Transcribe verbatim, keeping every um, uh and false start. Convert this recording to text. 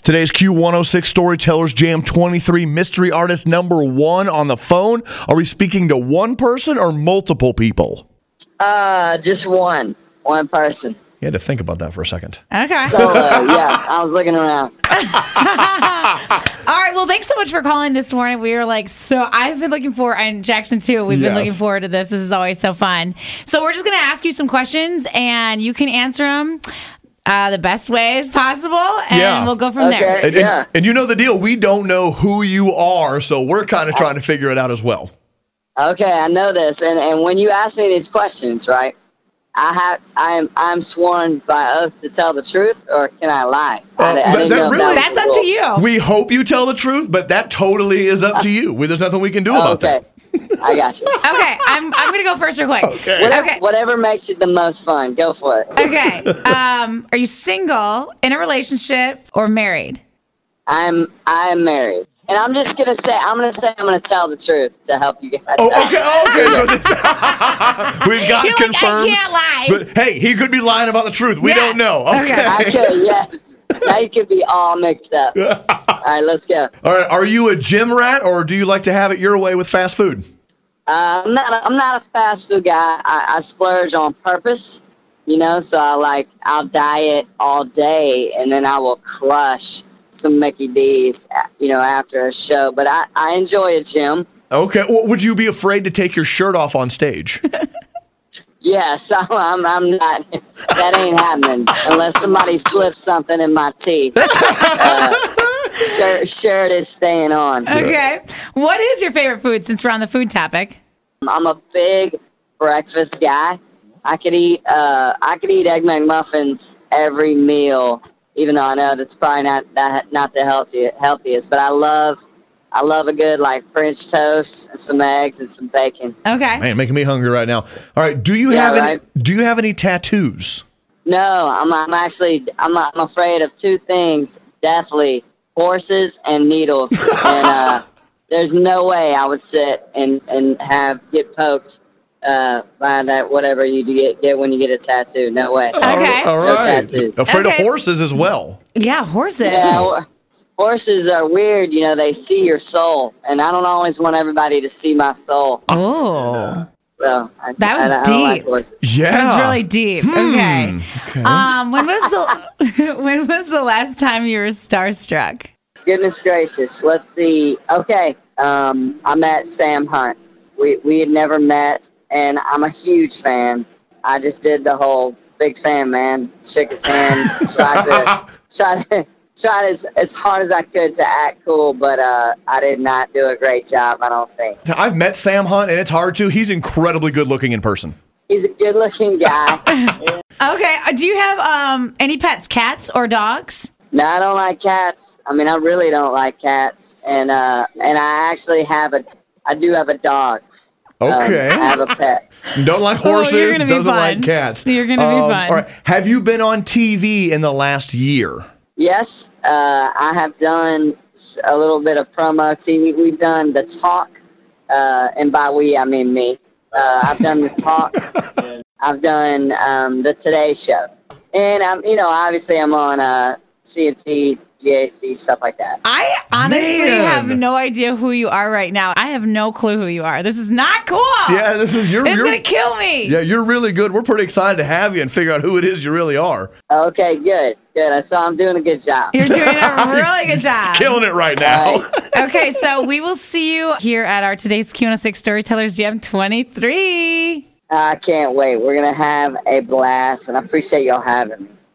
Today's Q one oh six Storytellers Jam twenty-three mystery artist number one on the phone. Are we speaking to one person or multiple people? Uh, just one. One person. You had to think about that for a second. Okay. So, uh, yeah, I was looking around. All right. Well, thanks so much for calling this morning. We were like, so I've been looking forward, and Jackson too. We've Yes. been looking forward to this. This is always so fun. So we're just going to ask you some questions, and you can answer them uh, the best ways possible, and Yeah. we'll go from Okay. there. And, and- Yeah. and you know the deal. We don't know who you are, so we're kind of trying to figure it out as well. Okay, I know this. And, and when you ask me these questions, right, I have, I'm, I'm sworn by oath to tell the truth, or can I lie? Uh, I, I that- didn't that know if really- was That's the up to rule. you. We hope you tell the truth, but that totally is up to you. We, there's nothing we can do about Okay, that. I got you. Okay. I'm, I'm going to go first real quick. Okay. Whatever, Okay. whatever makes it the most fun, go for it. Okay. Um, are you single, in a relationship, or married? I'm, I'm married. And I'm just going to say, I'm going to say I'm going to tell the truth to help you guys. Oh, okay, okay. So this, we've got You're like, I confirmed. can't lie. But hey, he could be lying about the truth. We Yeah. don't know. Okay. Okay. I could, yes. Now you could be all mixed up. All right, let's go. All right. Are you a gym rat, or do you like to have it your way with fast food? Uh, I'm not. A, I'm not a fast food guy. I, I splurge on purpose, you know. So I like. I'll diet all day, and then I will crush some Mickey D's, you know, after a show. But I, I enjoy a gym. Okay. Well, would you be afraid to take your shirt off on stage? Yes, I'm. I'm not. That ain't happening unless somebody slips something in my teeth. Uh, shirt, shirt is staying on. Okay. What is your favorite food, since we're on the food topic? I'm a big breakfast guy. I could eat uh I could eat egg McMuffins every meal, even though I know that's probably not that not the healthy, healthiest. But I love I love a good like French toast, and some eggs, and some bacon. Okay. Man, making me hungry right now. All right. Do you Yeah, have any? right. Do you have any tattoos? No, I'm I'm actually I'm I'm afraid of two things deathly: horses and needles. and uh, there's no way I would sit and and have get poked uh, by that whatever you get get when you get a tattoo. No way. Okay. All No right. tattoos. Afraid Okay. of horses as well. Yeah, horses. Yeah, ho- horses are weird. You know, they see your soul, and I don't always want everybody to see my soul. Oh. So I, That was I, I don't like deep. horses. Yeah. That was really deep. Okay. Okay. Um, when was the when was the last time you were starstruck? Goodness gracious. Let's see. Okay. Um, I met Sam Hunt. We we had never met, and I'm a huge fan. I just did the whole big fan, man. Shook his hand, tried to tried to tried as as hard as I could to act cool, but uh, I did not do a great job. I don't think. I've met Sam Hunt, and it's hard to. He's incredibly good looking in person. He's a good-looking guy. Okay. uh, Do you have um any pets, cats or dogs? No, I don't like cats. I mean, I really don't like cats, and uh, and I actually have a, I do have a dog. Um, Okay. I have a pet. Don't like Oh, you're horses. gonna be Doesn't fun. like cats. You're gonna be Um, fun. All right. Have you been on T V in the last year? Yes, uh, I have done a little bit of promo T V. We've done the talk, uh, and by we I mean me. Uh, I've done the talk. I've done um, the Today Show, and I'm, you know, obviously I'm on uh, C N T, G A C, stuff like that. I honestly Man. have no idea who you are right now. I have no clue who you are. This is not cool. Yeah, this is you're. It's you're gonna kill me. yeah, you're really good. We're pretty excited to have you and figure out who it is you really are. Okay, good, good. So I'm doing a good job. You're doing a really good job. Killing it right now. All right. Okay, so we will see you here at our today's Q one oh six Storytellers Jam twenty-three. I can't wait. We're gonna have a blast, and I appreciate y'all having me.